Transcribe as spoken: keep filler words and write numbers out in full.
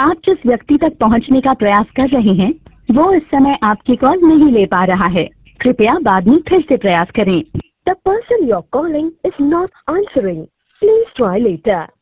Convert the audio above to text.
आप जिस व्यक्ति तक पहुंचने का प्रयास कर रहे हैं वो इस समय आपकी कॉल नहीं ले पा रहा है। कृपया बाद में फिर से प्रयास करें। The person you're calling is not answering. Please try later.